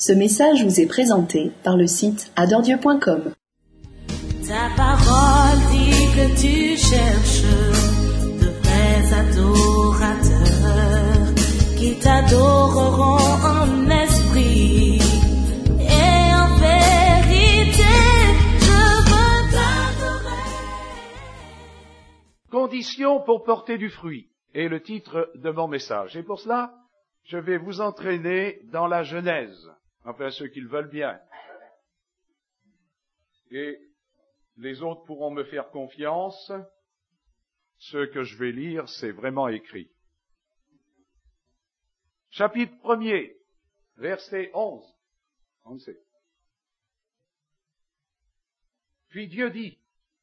Ce message vous est présenté par le site adoredieu.com. Ta parole dit que tu cherches de vrais adorateurs qui t'adoreront en esprit et en vérité. Je veux t'adorer. Conditions pour porter du fruit est le titre de mon message. Et pour cela, je vais vous entraîner dans la Genèse. Enfin, ceux qui le veulent bien. Et les autres pourront me faire confiance. Ce que je vais lire, c'est vraiment écrit. Chapitre 1er, verset 11. On sait. Puis Dieu dit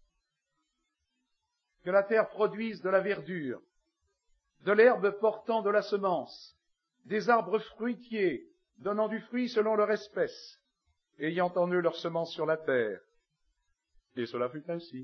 que la terre produise de la verdure, de l'herbe portant de la semence, des arbres fruitiers, donnant du fruit selon leur espèce, ayant en eux leur semence sur la terre. Et cela fut ainsi.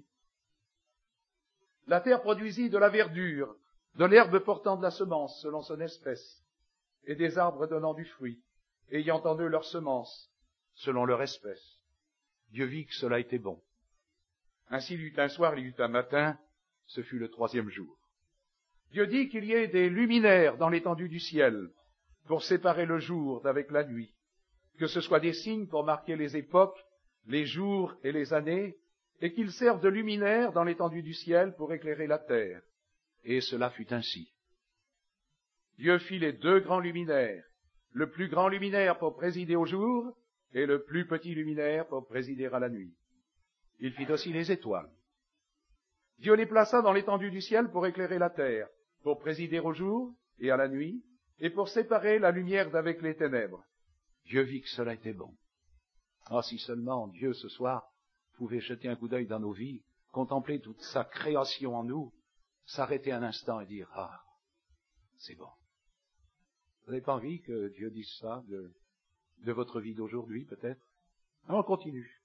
La terre produisit de la verdure, de l'herbe portant de la semence selon son espèce, et des arbres donnant du fruit, ayant en eux leur semence selon leur espèce. Dieu vit que cela était bon. Ainsi il y eut un soir, il y eut un matin, ce fut le 3e jour. Dieu dit qu'il y ait des luminaires dans l'étendue du ciel, pour séparer le jour d'avec la nuit, que ce soit des signes pour marquer les époques, les jours et les années, et qu'ils servent de luminaires dans l'étendue du ciel pour éclairer la terre. Et cela fut ainsi. Dieu fit les 2 grands luminaires, le plus grand luminaire pour présider au jour, et le plus petit luminaire pour présider à la nuit. Il fit aussi les étoiles. Dieu les plaça dans l'étendue du ciel pour éclairer la terre, pour présider au jour et à la nuit, et pour séparer la lumière d'avec les ténèbres. Dieu vit que cela était bon. Ah, si seulement Dieu, ce soir, pouvait jeter un coup d'œil dans nos vies, contempler toute sa création en nous, s'arrêter un instant et dire, ah, c'est bon. Vous n'avez pas envie que Dieu dise ça de votre vie d'aujourd'hui, peut-être? Alors, on continue.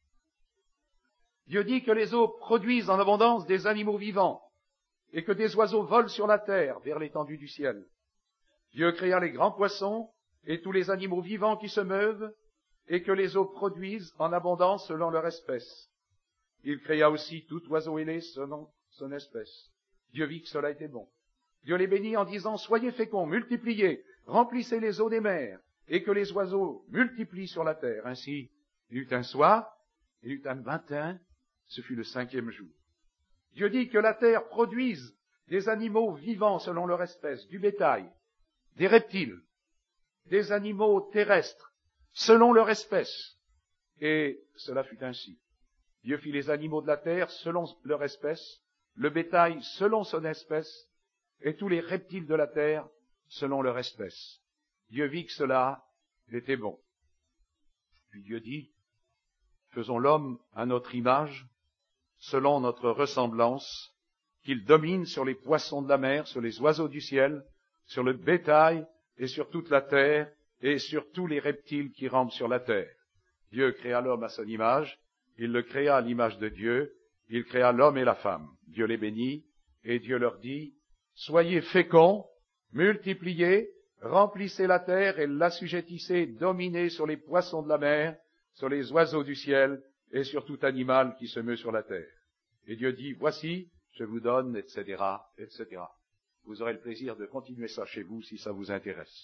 Dieu dit que les eaux produisent en abondance des animaux vivants, et que des oiseaux volent sur la terre vers l'étendue du ciel. Dieu créa les grands poissons et tous les animaux vivants qui se meuvent, et que les eaux produisent en abondance selon leur espèce. Il créa aussi tout oiseau ailé selon son espèce. Dieu vit que cela était bon. Dieu les bénit en disant, soyez féconds, multipliez, remplissez les eaux des mers, et que les oiseaux multiplient sur la terre. Ainsi, il y eut un soir, il y eut un matin, ce fut le 5e jour. Dieu dit que la terre produise des animaux vivants selon leur espèce, du bétail, des reptiles, des animaux terrestres, selon leur espèce. Et cela fut ainsi. Dieu fit les animaux de la terre selon leur espèce, le bétail selon son espèce, et tous les reptiles de la terre selon leur espèce. Dieu vit que cela était bon. Puis Dieu dit, faisons l'homme à notre image, selon notre ressemblance, qu'il domine sur les poissons de la mer, sur les oiseaux du ciel, sur le bétail et sur toute la terre et sur tous les reptiles qui rampent sur la terre. Dieu créa l'homme à son image, il le créa à l'image de Dieu, il créa l'homme et la femme. Dieu les bénit et Dieu leur dit, soyez féconds, multipliez, remplissez la terre et l'assujettissez, dominez sur les poissons de la mer, sur les oiseaux du ciel et sur tout animal qui se meut sur la terre. Et Dieu dit, voici, je vous donne, etc., etc. Vous aurez le plaisir de continuer ça chez vous si ça vous intéresse.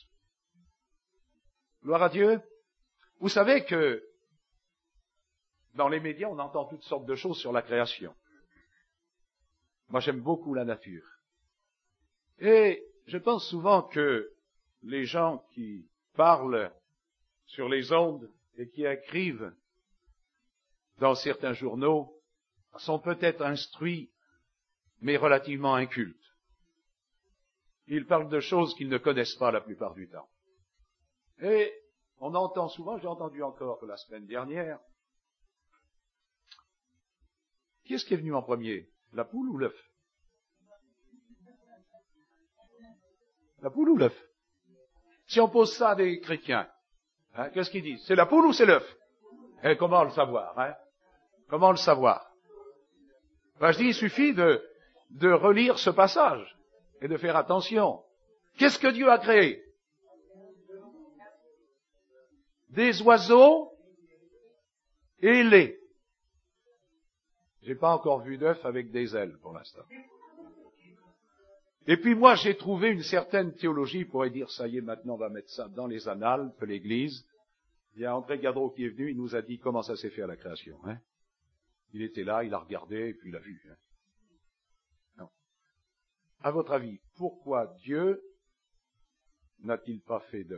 Gloire à Dieu. Vous savez que dans les médias, on entend toutes sortes de choses sur la création. Moi, j'aime beaucoup la nature. Et je pense souvent que les gens qui parlent sur les ondes et qui écrivent dans certains journaux sont peut-être instruits, mais relativement incultes. Ils parlent de choses qu'ils ne connaissent pas la plupart du temps. Et on entend souvent, j'ai entendu encore la semaine dernière, qui est-ce qui est venu en premier? La poule ou l'œuf? La poule ou l'œuf? Si on pose ça à des chrétiens, qu'est-ce qu'ils disent? C'est la poule ou c'est l'œuf? Et comment le savoir, Comment le savoir? Je dis, il suffit de relire ce passage et de faire attention. Qu'est-ce que Dieu a créé? des oiseaux ailés. J'ai pas encore vu d'œuf avec des ailes pour l'instant. Et puis moi, j'ai trouvé une certaine théologie, pourrait dire, ça y est, maintenant on va mettre ça dans les annales de l'Église. Il y a André Gadreau qui est venu, il nous a dit comment ça s'est fait à la création. Hein. Il était là, il a regardé, et puis il a vu. Hein. Non. À votre avis, pourquoi Dieu n'a-t-il pas fait d'œuf?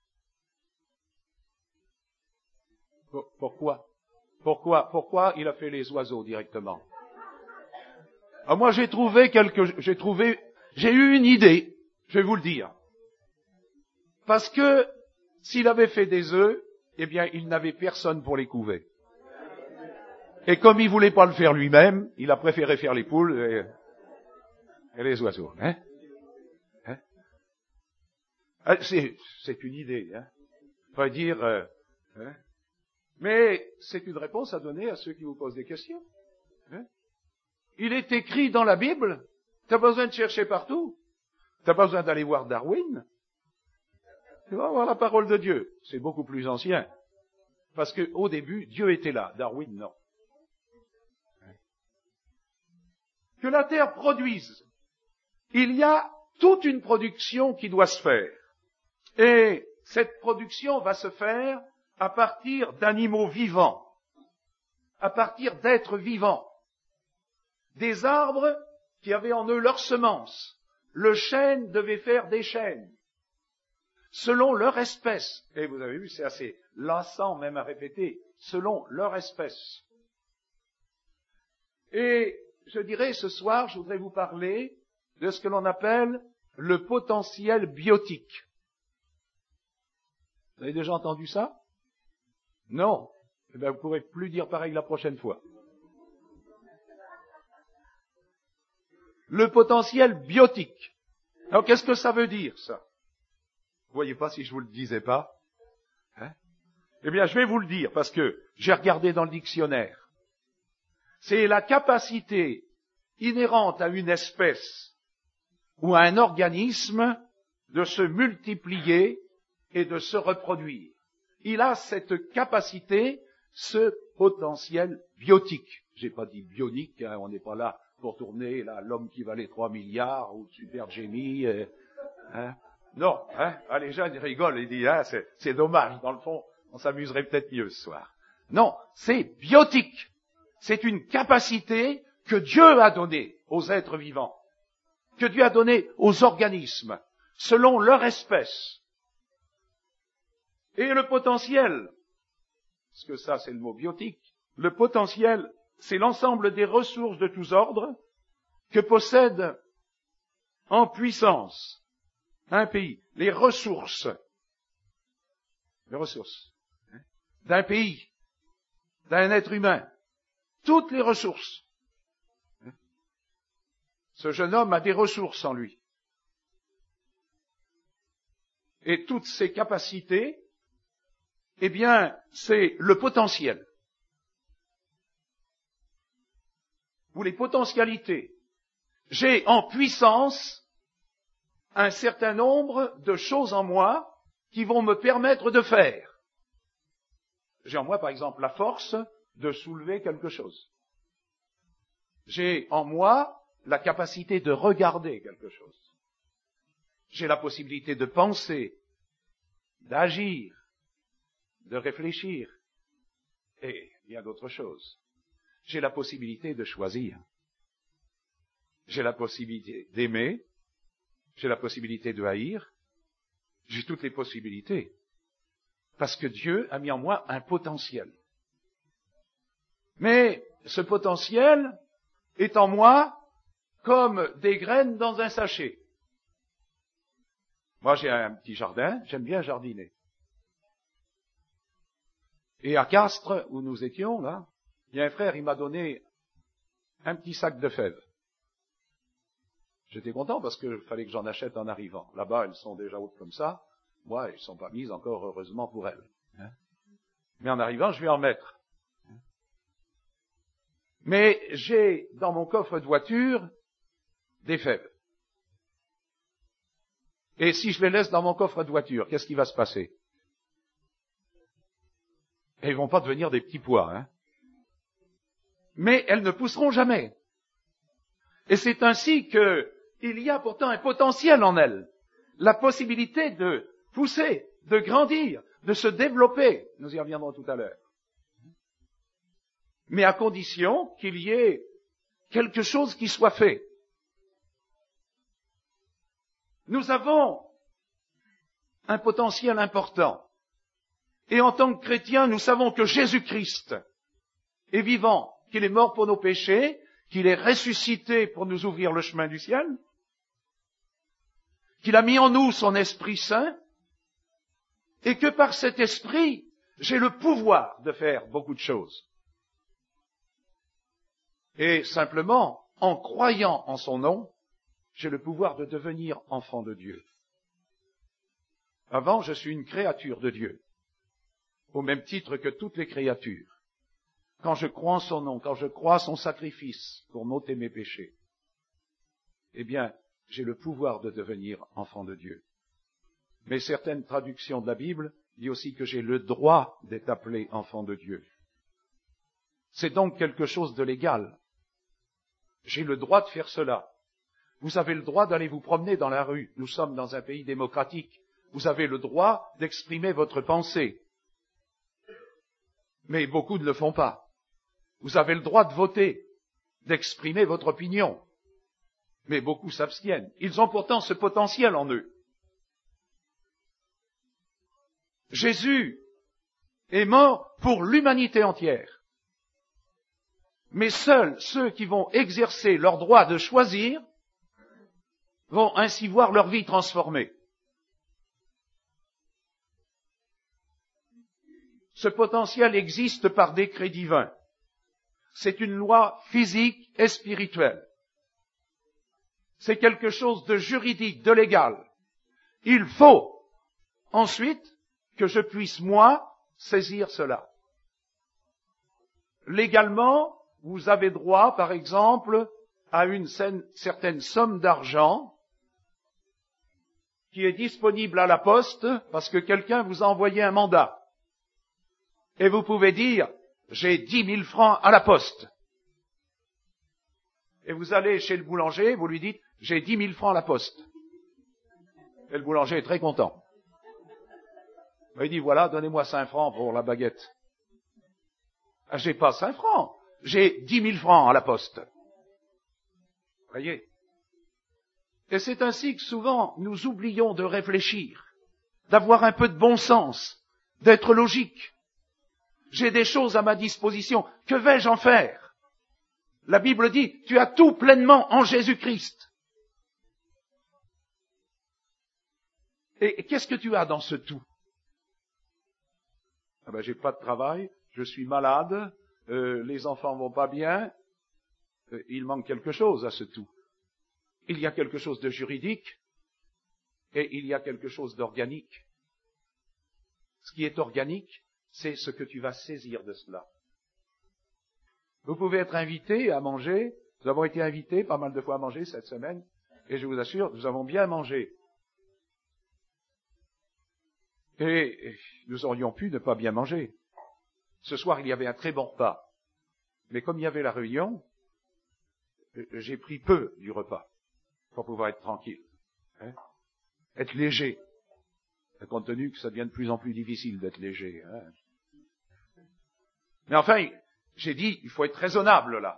Pourquoi il a fait les oiseaux directement? Alors moi j'ai eu une idée, je vais vous le dire. Parce que s'il avait fait des œufs, eh bien il n'avait personne pour les couver. Et comme il voulait pas le faire lui-même, il a préféré faire les poules et les oiseaux. Hein? C'est une idée, hein. On va dire, hein. Mais c'est une réponse à donner à ceux qui vous posent des questions. Hein? Il est écrit dans la Bible, t'as pas besoin de chercher partout, t'as pas besoin d'aller voir Darwin, tu vas voir la parole de Dieu, c'est beaucoup plus ancien. Parce que au début, Dieu était là, Darwin non. Que la terre produise, il y a toute une production qui doit se faire. Et cette production va se faire à partir d'animaux vivants, à partir d'êtres vivants, des arbres qui avaient en eux leur semence. Le chêne devait faire des chênes, selon leur espèce. Et vous avez vu, c'est assez lassant même à répéter, selon leur espèce. Et je dirais ce soir, je voudrais vous parler de ce que l'on appelle le potentiel biotique. Vous avez déjà entendu ça? Non. Eh bien, vous ne pourrez plus dire pareil la prochaine fois. Le potentiel biotique. Alors, qu'est-ce que ça veut dire, ça? Vous voyez pas si je vous le disais pas? Hein? Eh bien, je vais vous le dire, parce que j'ai regardé dans le dictionnaire. C'est la capacité inhérente à une espèce ou à un organisme de se multiplier et de se reproduire. Il a cette capacité, ce potentiel biotique. J'ai pas dit bionique, hein, on n'est pas là pour tourner là, l'homme qui valait 3 milliards ou Super Génie. Hein. Non, hein, les jeunes rigolent et disent, hein, c'est dommage, dans le fond, on s'amuserait peut-être mieux ce soir. Non, c'est biotique. C'est une capacité que Dieu a donnée aux êtres vivants, que Dieu a donnée aux organismes, selon leur espèce. Et le potentiel, parce que ça c'est le mot biotique, le potentiel, c'est l'ensemble des ressources de tous ordres que possède en puissance un pays. Les ressources d'un pays, d'un être humain, toutes les ressources. Ce jeune homme a des ressources en lui. Et toutes ses capacités, eh bien, c'est le potentiel. Ou les potentialités. J'ai en puissance un certain nombre de choses en moi qui vont me permettre de faire. J'ai en moi, par exemple, la force de soulever quelque chose. J'ai en moi la capacité de regarder quelque chose. J'ai la possibilité de penser, d'agir, de réfléchir et bien d'autres choses. J'ai la possibilité de choisir. J'ai la possibilité d'aimer. J'ai la possibilité de haïr. J'ai toutes les possibilités. Parce que Dieu a mis en moi un potentiel. Mais ce potentiel est en moi comme des graines dans un sachet. Moi, j'ai un petit jardin, j'aime bien jardiner. Et à Castres, où nous étions, là, il y a un frère, il m'a donné un petit sac de fèves. J'étais content parce qu'il fallait que j'en achète en arrivant. Là-bas, elles sont déjà hautes comme ça. Moi, elles ne sont pas mises encore, heureusement pour elles. Hein. Mais en arrivant, je vais en mettre. Mais j'ai dans mon coffre de voiture des fèves. Et si je les laisse dans mon coffre de voiture, qu'est-ce qui va se passer? Et ils vont pas devenir des petits pois, hein. Mais elles ne pousseront jamais. Et c'est ainsi qu'il y a pourtant un potentiel en elles. La possibilité de pousser, de grandir, de se développer. Nous y reviendrons tout à l'heure. Mais à condition qu'il y ait quelque chose qui soit fait. Nous avons un potentiel important. Et en tant que chrétiens, nous savons que Jésus-Christ est vivant, qu'il est mort pour nos péchés, qu'il est ressuscité pour nous ouvrir le chemin du ciel, qu'il a mis en nous son Esprit Saint, et que par cet Esprit, j'ai le pouvoir de faire beaucoup de choses. Et simplement, en croyant en son nom, j'ai le pouvoir de devenir enfant de Dieu. Avant, je suis une créature de Dieu, au même titre que toutes les créatures. Quand je crois en son nom, quand je crois à son sacrifice pour m'ôter mes péchés, eh bien, j'ai le pouvoir de devenir enfant de Dieu. Mais certaines traductions de la Bible disent aussi que j'ai le droit d'être appelé enfant de Dieu. C'est donc quelque chose de légal. J'ai le droit de faire cela. Vous avez le droit d'aller vous promener dans la rue. Nous sommes dans un pays démocratique. Vous avez le droit d'exprimer votre pensée. Mais beaucoup ne le font pas. Vous avez le droit de voter, d'exprimer votre opinion. Mais beaucoup s'abstiennent. Ils ont pourtant ce potentiel en eux. Jésus est mort pour l'humanité entière. Mais seuls ceux qui vont exercer leur droit de choisir vont ainsi voir leur vie transformée. Ce potentiel existe par décret divin. C'est une loi physique et spirituelle. C'est quelque chose de juridique, de légal. Il faut ensuite que je puisse, moi, saisir cela. Légalement, vous avez droit, par exemple, à une certaine somme d'argent qui est disponible à la poste parce que quelqu'un vous a envoyé un mandat. Et vous pouvez dire, j'ai 10 000 francs à la poste. Et vous allez chez le boulanger, vous lui dites, j'ai 10 000 francs à la poste. Et le boulanger est très content. Il dit, voilà, donnez-moi 5 francs pour la baguette. Ah, j'ai pas 5 francs, j'ai 10 000 francs à la poste. Voyez? Et c'est ainsi que souvent nous oublions de réfléchir, d'avoir un peu de bon sens, d'être logique. J'ai des choses à ma disposition. Que vais-je en faire? La Bible dit, tu as tout pleinement en Jésus-Christ. Et qu'est-ce que tu as dans ce tout? Ah ben, j'ai pas de travail, je suis malade, les enfants vont pas bien, il manque quelque chose à ce tout. Il y a quelque chose de juridique et il y a quelque chose d'organique. Ce qui est organique, c'est ce que tu vas saisir de cela. Vous pouvez être invité à manger. Nous avons été invités pas mal de fois à manger cette semaine. Et je vous assure, nous avons bien mangé. Et nous aurions pu ne pas bien manger. Ce soir, il y avait un très bon repas. Mais comme il y avait la réunion, j'ai pris peu du repas pour pouvoir être tranquille. Hein, être léger. Compte tenu que ça devient de plus en plus difficile d'être léger. Hein. Mais enfin, j'ai dit, il faut être raisonnable là.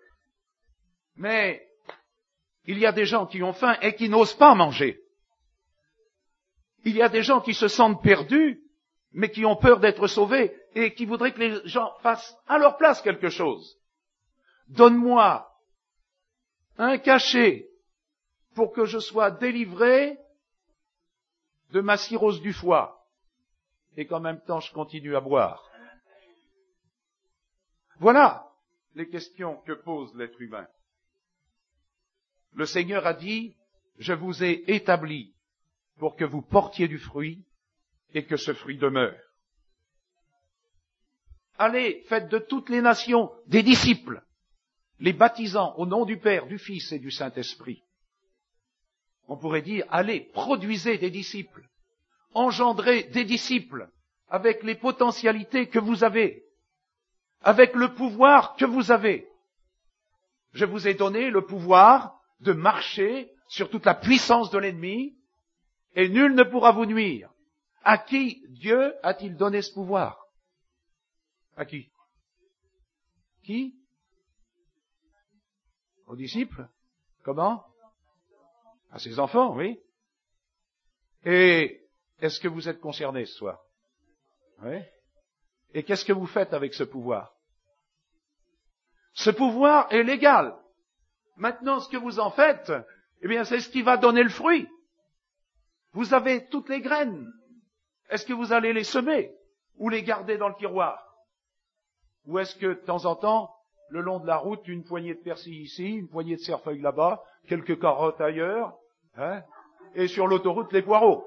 Mais il y a des gens qui ont faim et qui n'osent pas manger. Il y a des gens qui se sentent perdus, mais qui ont peur d'être sauvés et qui voudraient que les gens fassent à leur place quelque chose. Donne-moi un cachet pour que je sois délivré de ma cirrhose du foie et qu'en même temps je continue à boire. Voilà les questions que pose l'être humain. Le Seigneur a dit, je vous ai établi pour que vous portiez du fruit et que ce fruit demeure. Allez, faites de toutes les nations des disciples, les baptisant au nom du Père, du Fils et du Saint-Esprit. On pourrait dire, allez, produisez des disciples, engendrez des disciples, avec les potentialités que vous avez, avec le pouvoir que vous avez. Je vous ai donné le pouvoir de marcher sur toute la puissance de l'ennemi, et nul ne pourra vous nuire. À qui Dieu a-t-il donné ce pouvoir? À qui? Qui? Aux disciples? Comment? À ses enfants, oui. Et est-ce que vous êtes concernés ce soir? Oui. Et qu'est-ce que vous faites avec ce pouvoir? Ce pouvoir est légal. Maintenant, ce que vous en faites, eh bien, c'est ce qui va donner le fruit. Vous avez toutes les graines. Est-ce que vous allez les semer ou les garder dans le tiroir? Ou est-ce que, de temps en temps, le long de la route, une poignée de persil ici, une poignée de cerfeuil là-bas, quelques carottes ailleurs, hein, et sur l'autoroute, les poireaux?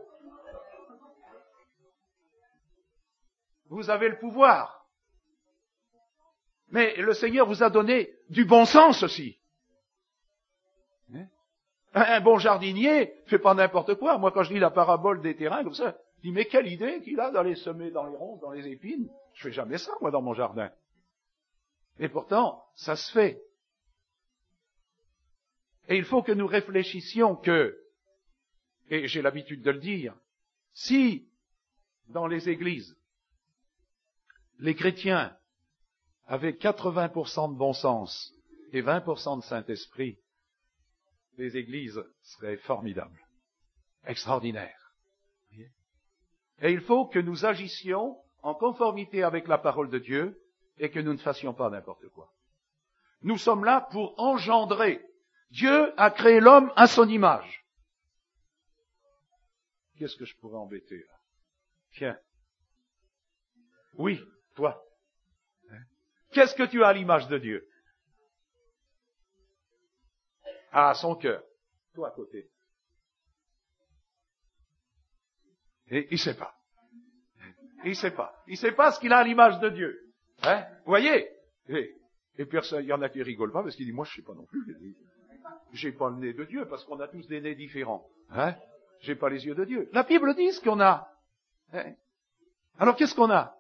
Vous avez le pouvoir. Mais le Seigneur vous a donné du bon sens aussi. Un bon jardinier fait pas n'importe quoi. Moi, quand je lis la parabole des terrains comme ça, je dis, mais quelle idée qu'il a d'aller semer dans les ronces, dans les épines. Je fais jamais ça, moi, dans mon jardin. Et pourtant, ça se fait. Et il faut que nous réfléchissions que, et j'ai l'habitude de le dire, si, dans les églises, les chrétiens avaient 80% de bon sens et 20% de Saint-Esprit, les églises seraient formidables, extraordinaires. Et il faut que nous agissions en conformité avec la parole de Dieu et que nous ne fassions pas n'importe quoi. Nous sommes là pour engendrer. Dieu a créé l'homme à son image. Qu'est-ce que je pourrais embêter là? Tiens. Oui, toi. Qu'est-ce que tu as à l'image de Dieu? Ah, son cœur. Toi à côté. Et il sait pas. Il sait pas. Il sait pas ce qu'il a à l'image de Dieu. Hein? Vous voyez? Et personne, il y en a qui rigolent pas parce qu'il dit, moi je sais pas non plus. J'ai pas le nez de Dieu parce qu'on a tous des nez différents. Hein? J'ai pas les yeux de Dieu. La Bible dit ce qu'on a. Hein? Alors qu'est-ce qu'on a?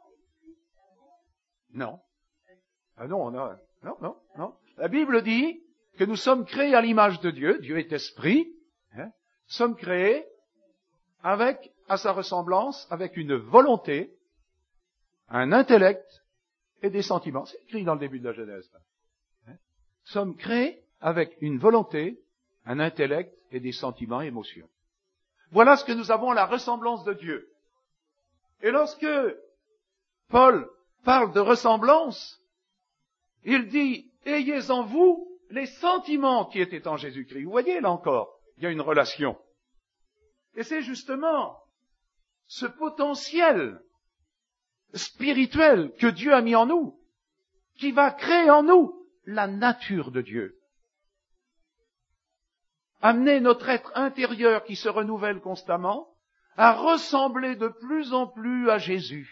Non. Ah non, on a. Non. La Bible dit que nous sommes créés à l'image de Dieu. Dieu est esprit. Hein? Nous sommes créés avec, à sa ressemblance, avec une volonté, un intellect et des sentiments. C'est écrit dans le début de la Genèse. Hein? Nous sommes créés avec une volonté, un intellect et des sentiments et émotions. Voilà ce que nous avons à la ressemblance de Dieu. Et lorsque Paul parle de ressemblance, il dit, ayez en vous les sentiments qui étaient en Jésus-Christ. Vous voyez, là encore, il y a une relation. Et c'est justement ce potentiel spirituel que Dieu a mis en nous, qui va créer en nous la nature de Dieu. Amener notre être intérieur qui se renouvelle constamment à ressembler de plus en plus à Jésus.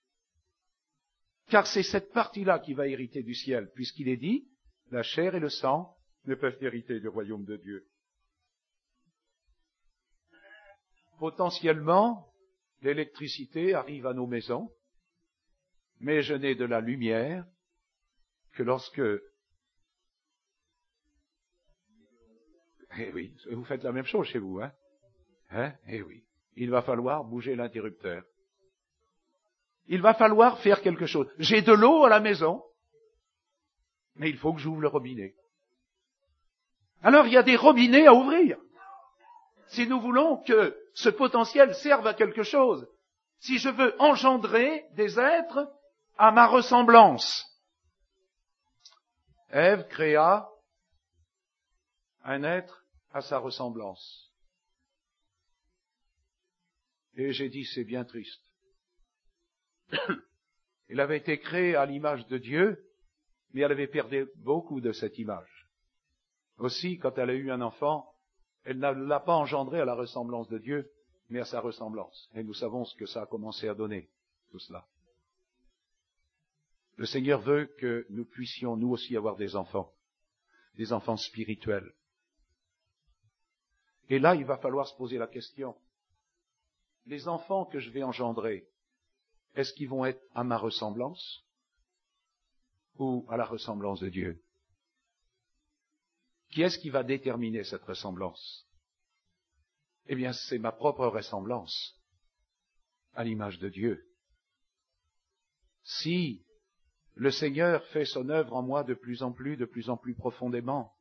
Car c'est cette partie-là qui va hériter du ciel, puisqu'il est dit, la chair et le sang ne peuvent hériter du royaume de Dieu. Potentiellement, l'électricité arrive à nos maisons, mais je n'ai de la lumière que lorsque... Eh oui, vous faites la même chose chez vous, hein? Eh oui, il va falloir bouger l'interrupteur. Il va falloir faire quelque chose. J'ai de l'eau à la maison, mais il faut que j'ouvre le robinet. Alors il y a des robinets à ouvrir. Si nous voulons que ce potentiel serve à quelque chose, si je veux engendrer des êtres à ma ressemblance. Ève créa un être à sa ressemblance. Et j'ai dit, c'est bien triste. Elle avait été créée à l'image de Dieu, mais elle avait perdu beaucoup de cette image. Aussi, quand elle a eu un enfant, elle ne l'a pas engendré à la ressemblance de Dieu, mais à sa ressemblance. Et nous savons ce que ça a commencé à donner, tout cela. Le Seigneur veut que nous puissions, nous aussi, avoir des enfants spirituels. Et là, il va falloir se poser la question. Les enfants que je vais engendrer, est-ce qu'ils vont être à ma ressemblance ou à la ressemblance de Dieu? Qui est-ce qui va déterminer cette ressemblance? Eh bien, c'est ma propre ressemblance à l'image de Dieu. Si le Seigneur fait son œuvre en moi de plus en plus profondément,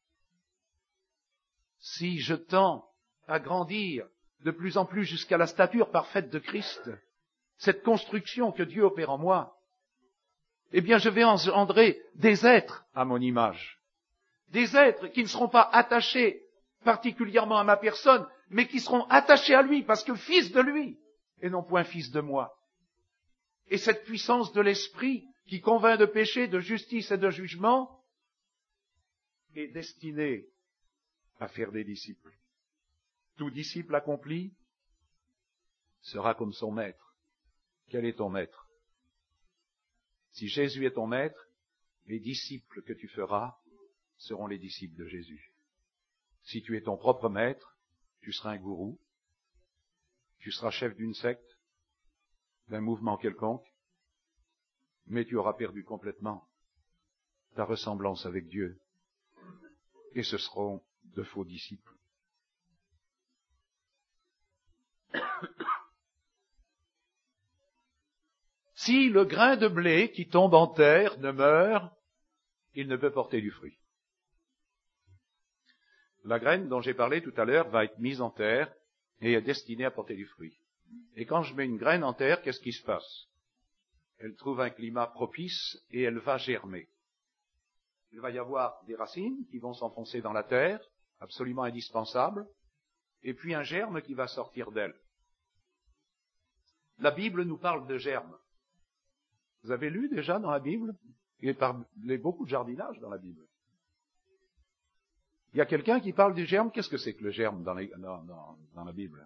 si je tends à grandir de plus en plus jusqu'à la stature parfaite de Christ, cette construction que Dieu opère en moi, eh bien je vais engendrer des êtres à mon image. Des êtres qui ne seront pas attachés particulièrement à ma personne, mais qui seront attachés à lui parce que fils de lui, et non point fils de moi. Et cette puissance de l'esprit qui convainc de péché, de justice et de jugement est destinée à faire des disciples. Tout disciple accompli sera comme son maître. Quel est ton maître? Si Jésus est ton maître, les disciples que tu feras seront les disciples de Jésus. Si tu es ton propre maître, tu seras un gourou, tu seras chef d'une secte, d'un mouvement quelconque, mais tu auras perdu complètement ta ressemblance avec Dieu. Et ce seront de faux disciples. Si le grain de blé qui tombe en terre ne meurt, il ne peut porter du fruit. La graine dont j'ai parlé tout à l'heure va être mise en terre et est destinée à porter du fruit. Et quand je mets une graine en terre, qu'est-ce qui se passe? Elle trouve un climat propice et elle va germer. Il va y avoir des racines qui vont s'enfoncer dans la terre, absolument indispensables, et puis un germe qui va sortir d'elle. La Bible nous parle de germe. Vous avez lu déjà dans la Bible? Il y a beaucoup de jardinage dans la Bible. Il y a quelqu'un qui parle du germe. Qu'est-ce que c'est que le germe dans la Bible?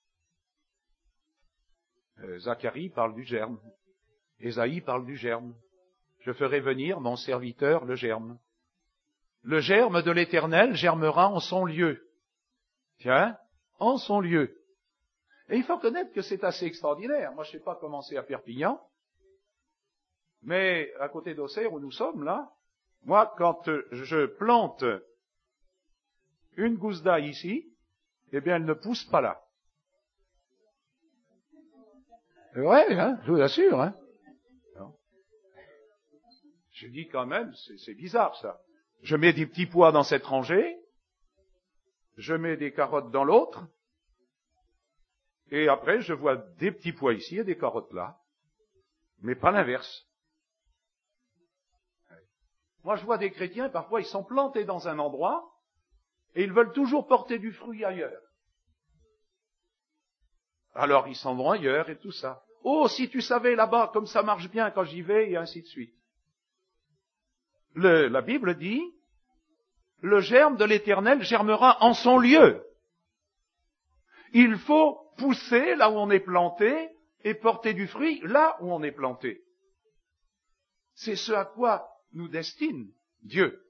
Zacharie parle du germe. Ésaïe parle du germe. Je ferai venir mon serviteur le germe. Le germe de l'Éternel germera en son lieu. Tiens, en son lieu. Et il faut connaître que c'est assez extraordinaire. Moi, je ne sais pas comment c'est à Perpignan, mais à côté d'Auxerre, où nous sommes là, moi, quand je plante une gousse d'ail ici, eh bien, elle ne pousse pas là. C'est vrai, hein, je vous assure, hein. Non. Je dis quand même, c'est bizarre ça. Je mets des petits pois dans cette rangée, je mets des carottes dans l'autre, et après je vois des petits pois ici et des carottes là, mais pas l'inverse. Moi je vois des chrétiens, parfois ils sont plantés dans un endroit, et ils veulent toujours porter du fruit ailleurs. Alors ils s'en vont ailleurs et tout ça. Oh, si tu savais là-bas comme ça marche bien quand j'y vais, et ainsi de suite. La Bible dit, le germe de l'Éternel germera en son lieu. Il faut pousser là où on est planté et porter du fruit là où on est planté. C'est ce à quoi nous destine Dieu.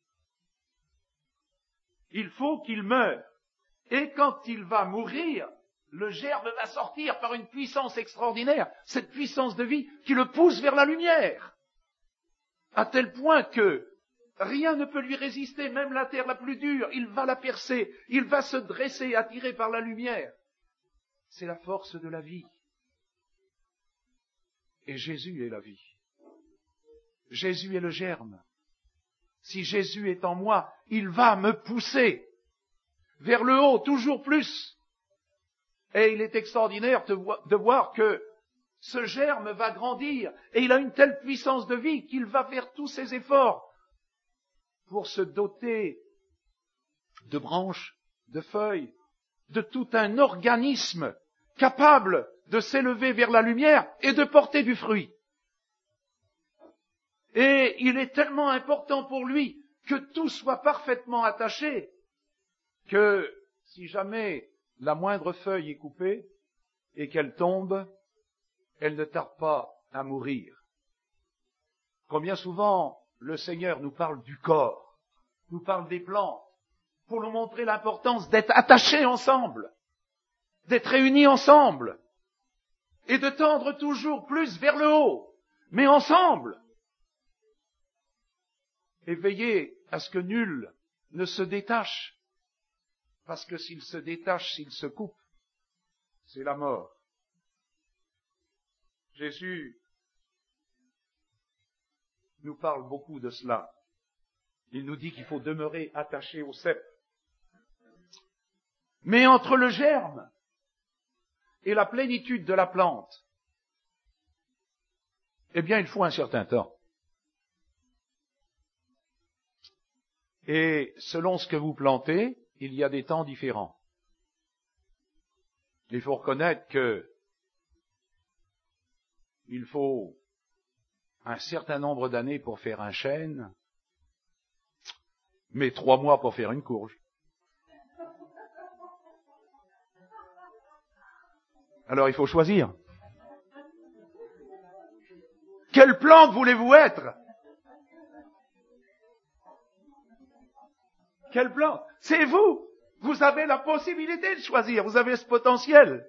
Il faut qu'il meure. Et quand il va mourir, le germe va sortir par une puissance extraordinaire, cette puissance de vie qui le pousse vers la lumière. À tel point que rien ne peut lui résister, même la terre la plus dure, il va la percer, il va se dresser, attiré par la lumière. C'est la force de la vie. Et Jésus est la vie. Jésus est le germe. Si Jésus est en moi, il va me pousser vers le haut, toujours plus. Et il est extraordinaire de voir que ce germe va grandir et il a une telle puissance de vie qu'il va faire tous ses efforts pour se doter de branches, de feuilles, de tout un organisme capable de s'élever vers la lumière et de porter du fruit. Et il est tellement important pour lui que tout soit parfaitement attaché que si jamais la moindre feuille est coupée et qu'elle tombe, elle ne tarde pas à mourir. Combien souvent le Seigneur nous parle du corps, nous parle des plantes, pour nous montrer l'importance d'être attachés ensemble, d'être réunis ensemble. et de tendre toujours plus vers le haut, mais ensemble. Et veillez à ce que nul ne se détache, parce que s'il se détache, s'il se coupe, c'est la mort. Jésus nous parle beaucoup de cela. Il nous dit qu'il faut demeurer attaché au cep. Mais entre le germe et la plénitude de la plante, eh bien, il faut un certain temps. Et selon ce que vous plantez, il y a des temps différents. Il faut reconnaître que il faut un certain nombre d'années pour faire un chêne, mais 3 mois pour faire une courge. Alors il faut choisir. Quelle plante voulez-vous être? Quelle plante? C'est vous. Vous avez la possibilité de choisir. Vous avez ce potentiel.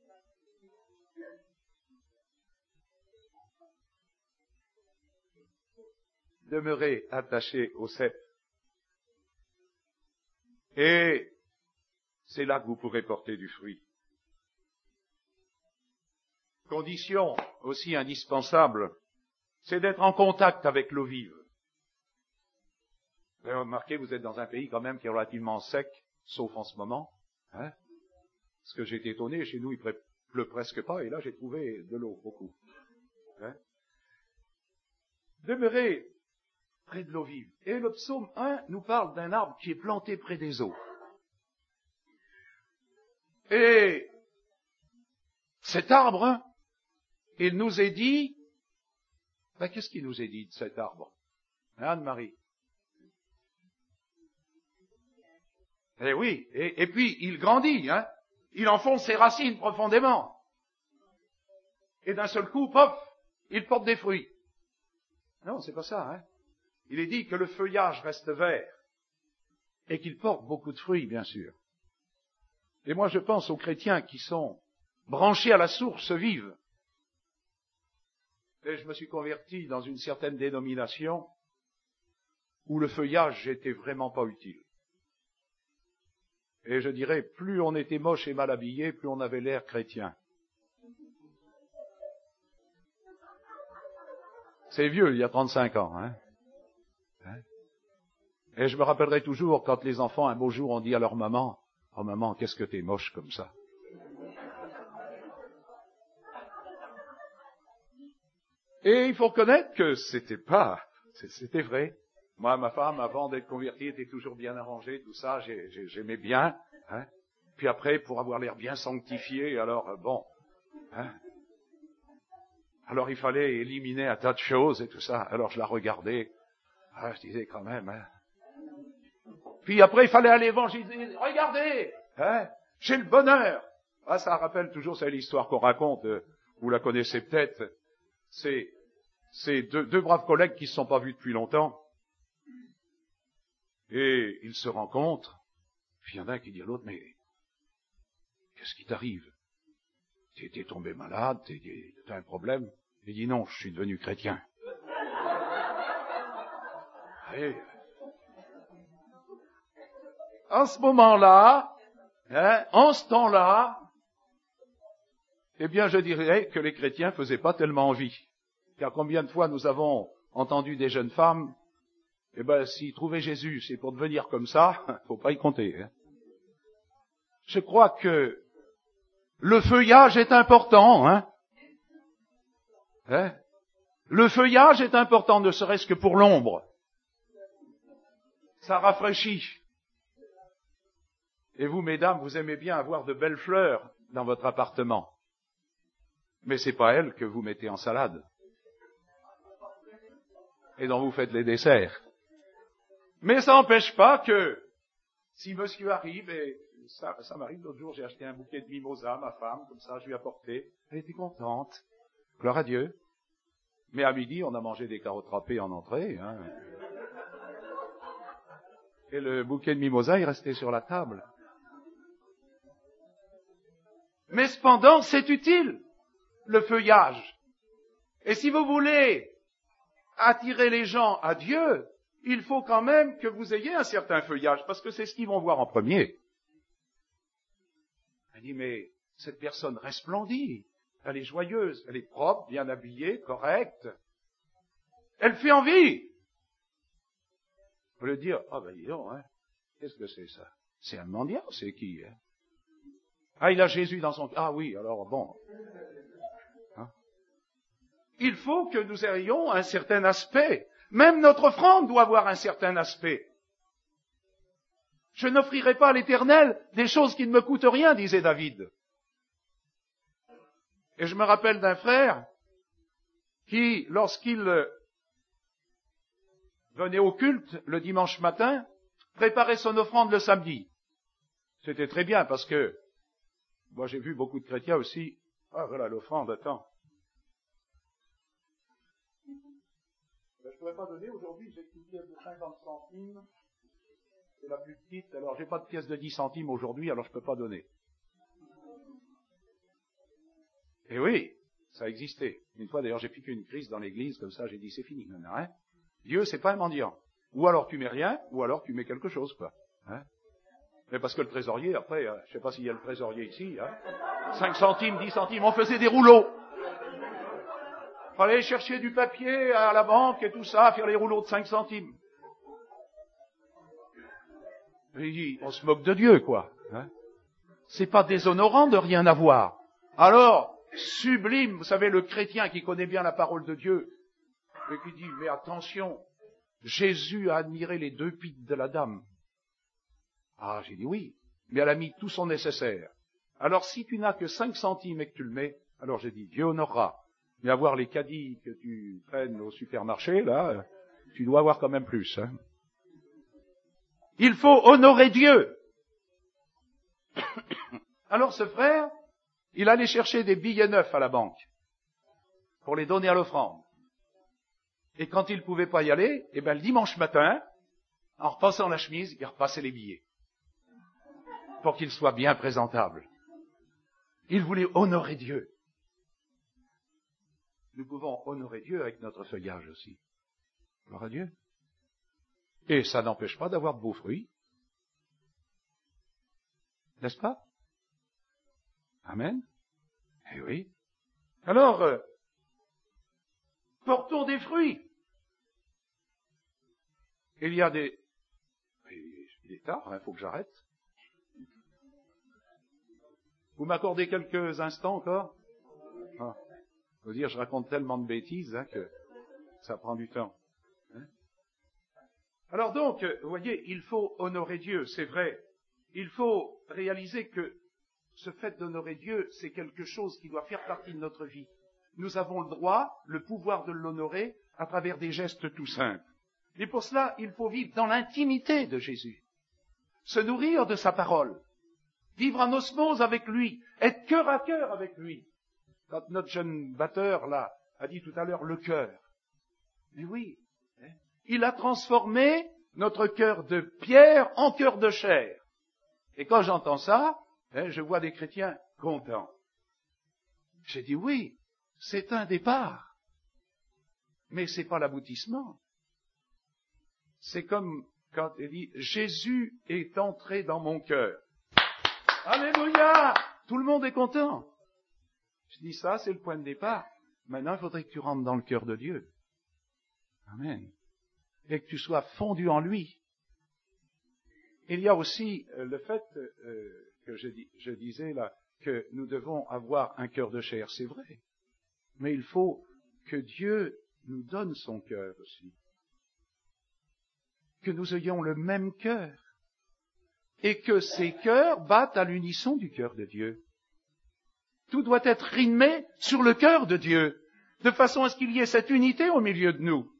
Demeurez attaché au cep. Et c'est là que vous pourrez porter du fruit. Condition aussi indispensable, c'est d'être en contact avec l'eau vive. Vous avez remarqué, vous êtes dans un pays quand même qui est relativement sec, sauf en ce moment. Hein? Parce que j'ai été étonné, chez nous il pleut presque pas, et là j'ai trouvé de l'eau, beaucoup. Hein? Demeurez près de l'eau vive. Et le psaume 1 nous parle d'un arbre qui est planté près des eaux. Et cet arbre, hein, il nous est dit, qu'est-ce qu'il nous est dit de cet arbre? Anne-Marie? Eh oui, et puis il grandit, hein, il enfonce ses racines profondément. Et d'un seul coup, paf, il porte des fruits. Non, c'est pas ça, hein. Il est dit que le feuillage reste vert et qu'il porte beaucoup de fruits, bien sûr. Et moi, je pense aux chrétiens qui sont branchés à la source vive. Et je me suis converti dans une certaine dénomination où le feuillage n'était vraiment pas utile. Et je dirais, plus on était moche et mal habillé, plus on avait l'air chrétien. C'est vieux, il y a 35 ans, hein. Et je me rappellerai toujours quand les enfants, un beau jour, ont dit à leur maman, « Oh maman, qu'est-ce que t'es moche comme ça ?» Et il faut reconnaître que c'était vrai. Moi, ma femme, avant d'être convertie, était toujours bien arrangée, tout ça, j'aimais bien. Hein. Puis après, pour avoir l'air bien sanctifié, alors, bon. Hein. Alors il fallait éliminer un tas de choses et tout ça. Alors je la regardais. Ah, je disais quand même. Hein. Puis après, il fallait aller évangéliser. Regardez, hein, j'ai le bonheur. Ah, ça rappelle toujours, c'est l'histoire qu'on raconte. Vous la connaissez peut-être. C'est deux braves collègues qui ne se sont pas vus depuis longtemps. Et ils se rencontrent. Puis il y en a un qui dit à l'autre, mais qu'est-ce qui t'arrive? T'es tombé malade, t'as un problème? Il dit non, je suis devenu chrétien. Et en ce moment-là, hein, en ce temps-là, eh bien je dirais que les chrétiens faisaient pas tellement envie. Car combien de fois nous avons entendu des jeunes femmes, eh ben s'ils trouvaient Jésus, c'est pour devenir comme ça, faut pas y compter. Hein. Je crois que le feuillage est important, hein. Hein? Le feuillage est important, ne serait-ce que pour l'ombre. Ça rafraîchit. Et vous, mesdames, vous aimez bien avoir de belles fleurs dans votre appartement. Mais c'est pas elles que vous mettez en salade. Et dont vous faites les desserts. Mais ça n'empêche pas que, si monsieur arrive, et ça m'arrive l'autre jour, j'ai acheté un bouquet de mimosa à ma femme, comme ça, je lui ai apporté. Elle était contente. Gloire à Dieu. Mais à midi, on a mangé des carottes râpées en entrée, hein. Et le bouquet de mimosa est resté sur la table. Mais cependant, c'est utile. le feuillage. Et si vous voulez attirer les gens à Dieu, il faut quand même que vous ayez un certain feuillage, parce que c'est ce qu'ils vont voir en premier. Elle dit, mais cette personne resplendit, elle est joyeuse, elle est propre, bien habillée, correcte. Elle fait envie. Vous voulez dire, ah ben dis donc, hein, qu'est-ce que c'est ça? C'est un mendiant, c'est qui, hein? Ah, il a Jésus dans son cœur. Ah oui, alors bon. Hein? Il faut que nous ayons un certain aspect. Même notre offrande doit avoir un certain aspect. Je n'offrirai pas à l'Éternel des choses qui ne me coûtent rien, disait David. Et je me rappelle d'un frère qui, lorsqu'il venait au culte le dimanche matin, préparait son offrande le samedi. C'était très bien parce que, moi j'ai vu beaucoup de chrétiens aussi, ah voilà l'offrande, attends. Ben, je ne pourrais pas donner, aujourd'hui j'ai une pièce de 50 centimes, c'est la plus petite, alors j'ai pas de pièce de 10 centimes aujourd'hui, alors je ne peux pas donner. Et oui, ça existait. Une fois d'ailleurs j'ai piqué une crise dans l'église, comme ça j'ai dit c'est fini maintenant, hein. Dieu c'est pas un mendiant. Ou alors tu mets rien, ou alors tu mets quelque chose, quoi. Hein? Mais parce que le trésorier, après, je sais pas s'il y a le trésorier ici, hein, 5 centimes, 10 centimes, on faisait des rouleaux. Fallait chercher du papier à la banque et tout ça, faire les rouleaux de 5 centimes. Il dit, on se moque de Dieu, quoi. Hein? C'est pas déshonorant de rien avoir. Alors, sublime, vous savez, le chrétien qui connaît bien la parole de Dieu, et qui dit, mais attention, Jésus a admiré les 2 pites de la dame. Ah, j'ai dit oui, mais elle a mis tout son nécessaire. Alors si tu n'as que 5 centimes et que tu le mets, alors j'ai dit, Dieu honorera. Mais avoir les caddies que tu prennes au supermarché, là, tu dois avoir quand même plus. Hein. Il faut honorer Dieu. Alors ce frère, il allait chercher des billets neufs à la banque pour les donner à l'offrande. Et quand il ne pouvait pas y aller, eh ben le dimanche matin, en repassant la chemise, il repassait les billets pour qu'il soit bien présentable. Il voulait honorer Dieu. Nous pouvons honorer Dieu avec notre feuillage aussi. Gloire à Dieu. Et ça n'empêche pas d'avoir de beaux fruits. N'est-ce pas? Amen. Eh oui. Alors, portons des fruits. Il y a des... Il est tard, il faut que j'arrête. Vous m'accordez quelques instants encore? Ah. Faut dire, je raconte tellement de bêtises hein, que ça prend du temps. Hein? Alors donc, vous voyez, il faut honorer Dieu, c'est vrai. Il faut réaliser que ce fait d'honorer Dieu, c'est quelque chose qui doit faire partie de notre vie. Nous avons le droit, le pouvoir de l'honorer à travers des gestes tout simples. Et pour cela, il faut vivre dans l'intimité de Jésus, se nourrir de sa parole, vivre en osmose avec lui, être cœur à cœur avec lui. Quand notre jeune batteur, là, a dit tout à l'heure le cœur. Mais oui, hein, il a transformé notre cœur de pierre en cœur de chair. Et quand j'entends ça, hein, je vois des chrétiens contents. J'ai dit oui, c'est un départ, mais c'est pas l'aboutissement. C'est comme quand il dit Jésus est entré dans mon cœur. Alléluia! Tout le monde est content. Je dis ça, c'est le point de départ. Maintenant, il faudrait que tu rentres dans le cœur de Dieu. Amen. Et que tu sois fondu en lui. Il y a aussi le fait que je disais là, que nous devons avoir un cœur de chair, c'est vrai. Mais il faut que Dieu nous donne son cœur aussi. Que nous ayons le même cœur. Et que ces cœurs battent à l'unisson du cœur de Dieu. Tout doit être rythmé sur le cœur de Dieu, de façon à ce qu'il y ait cette unité au milieu de nous.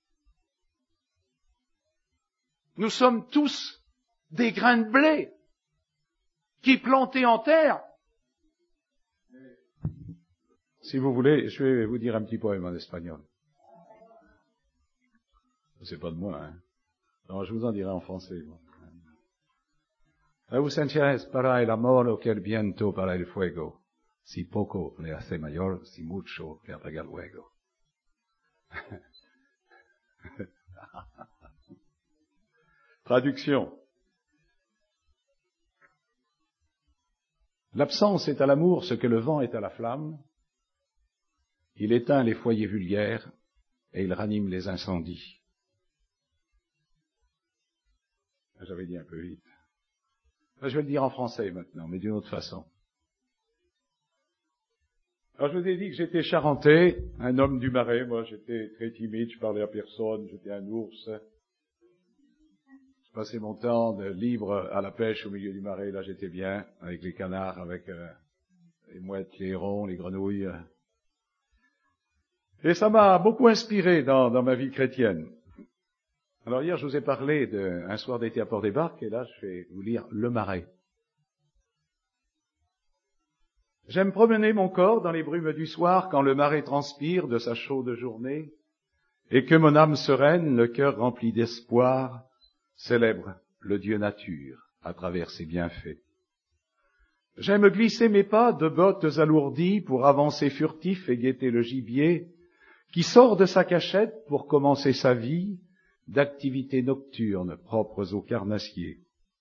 Nous sommes tous des grains de blé qui, plantés en terre... Si vous voulez, je vais vous dire un petit poème en espagnol. C'est pas de moi, hein. Non, je vous en dirai en français. La ausencia es para el amor lo que el viento para el fuego. Si poco le hace mayor, si mucho le apaga luego. Traduction. L'absence est à l'amour ce que le vent est à la flamme. Il éteint les foyers vulgaires et il ranime les incendies. J'avais dit un peu vite. Je vais le dire en français maintenant, mais d'une autre façon. Alors je vous ai dit que j'étais charentais, un homme du Marais. Moi j'étais très timide, je parlais à personne, j'étais un ours. Je passais mon temps libre à la pêche au milieu du Marais, là j'étais bien, avec les canards, avec les mouettes, les hérons, les grenouilles. Et ça m'a beaucoup inspiré dans ma vie chrétienne. Alors hier, je vous ai parlé d'un soir d'été à Port-des-Barques, et là, je vais vous lire Le Marais. J'aime promener mon corps dans les brumes du soir quand le marais transpire de sa chaude journée, et que mon âme sereine, le cœur rempli d'espoir, célèbre le Dieu nature à travers ses bienfaits. J'aime glisser mes pas de bottes alourdies pour avancer furtif et guetter le gibier qui sort de sa cachette pour commencer sa vie d'activités nocturnes propres aux carnassiers.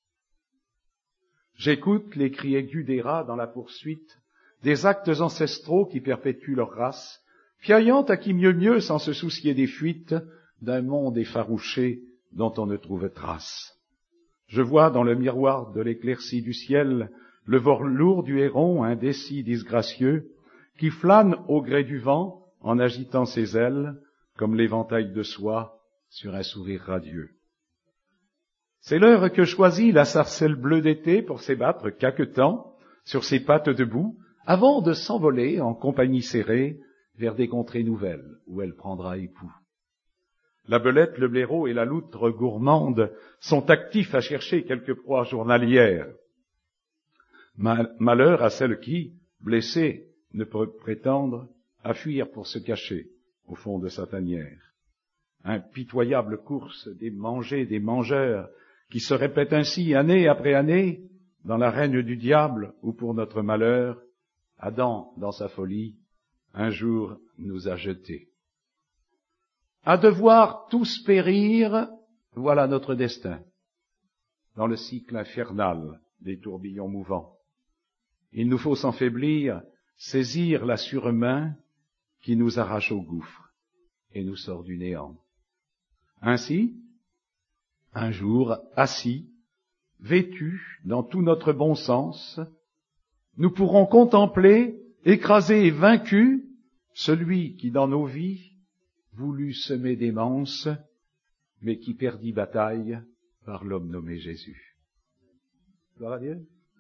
J'écoute les cris aigus des rats dans la poursuite des actes ancestraux qui perpétuent leur race, fiaillant à qui mieux sans se soucier des fuites d'un monde effarouché dont on ne trouve trace. Je vois dans le miroir de l'éclaircie du ciel le vol lourd du héron indécis, disgracieux, qui flâne au gré du vent en agitant ses ailes comme l'éventail de soie sur un sourire radieux. C'est l'heure que choisit la sarcelle bleue d'été pour s'ébattre caquetant sur ses pattes debout, avant de s'envoler en compagnie serrée vers des contrées nouvelles où elle prendra époux. La belette, le blaireau et la loutre gourmande sont actifs à chercher quelques proies journalières. Malheur à celle qui, blessée, ne peut prétendre à fuir pour se cacher au fond de sa tanière. Impitoyable course des mangés, des mangeurs, qui se répète ainsi année après année dans la règne du diable où pour notre malheur, Adam, dans sa folie, un jour nous a jetés. À devoir tous périr, voilà notre destin, dans le cycle infernal des tourbillons mouvants. Il nous faut sans faiblir, saisir la surmain qui nous arrache au gouffre et nous sort du néant. Ainsi, un jour, assis, vêtus dans tout notre bon sens, nous pourrons contempler, écrasés et vaincus, celui qui dans nos vies voulut semer démence, mais qui perdit bataille par l'homme nommé Jésus. Gloire à Dieu.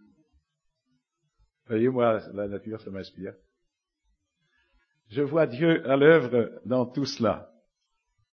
Vous voyez, moi, la nature, ça m'inspire. Je vois Dieu à l'œuvre dans tout cela.